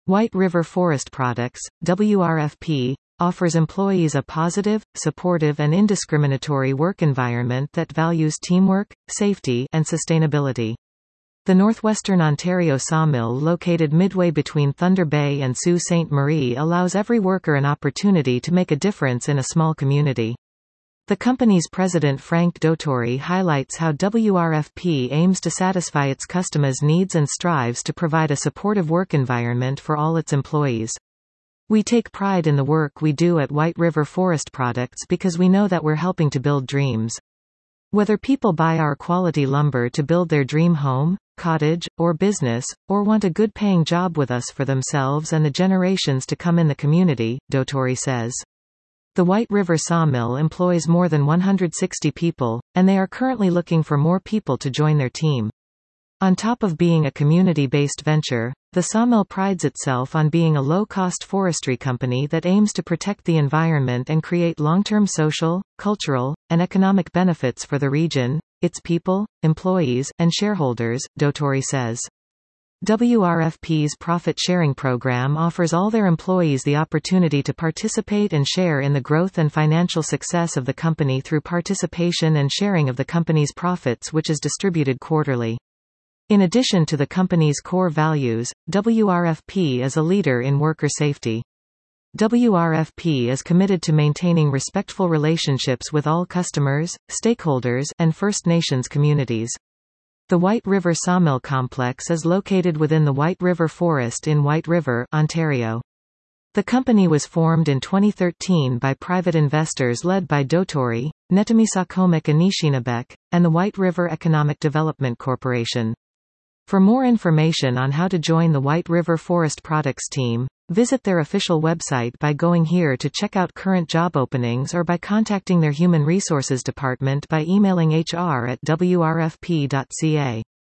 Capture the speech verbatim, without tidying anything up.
White River Forest Products, W R F P, offers employees a positive, supportive and indiscriminatory work environment that values teamwork, safety, and sustainability. The Northwestern Ontario sawmill located midway between Thunder Bay and Sault Ste. Marie allows every worker an opportunity to make a difference in a small community. The company's president Frank Dotori highlights how W R F P aims to satisfy its customers' needs and strives to provide a supportive work environment for all its employees. We take pride in the work we do at White River Forest Products because we know that we're helping to build dreams. Whether people buy our quality lumber to build their dream home, cottage, or business, or want a good-paying job with us for themselves and the generations to come in the community, Dotori says. The White River Sawmill employs more than one hundred sixty people, and they are currently looking for more people to join their team. On top of being a community-based venture, the sawmill prides itself on being a low-cost forestry company that aims to protect the environment and create long-term social, cultural, and economic benefits for the region, its people, employees, and shareholders, Dotori says. W R F P's profit-sharing program offers all their employees the opportunity to participate and share in the growth and financial success of the company through participation and sharing of the company's profits, which is distributed quarterly. In addition to the company's core values, W R F P is a leader in worker safety. W R F P is committed to maintaining respectful relationships with all customers, stakeholders, and First Nations communities. The White River Sawmill Complex is located within the White River Forest in White River, Ontario. The company was formed in twenty thirteen by private investors led by Dotori, Netamisakomek Anishinabek, and the White River Economic Development Corporation. For more information on how to join the White River Forest Products team, visit their official website by going here to check out current job openings or by contacting their Human Resources Department by emailing h r at w r f p dot c a.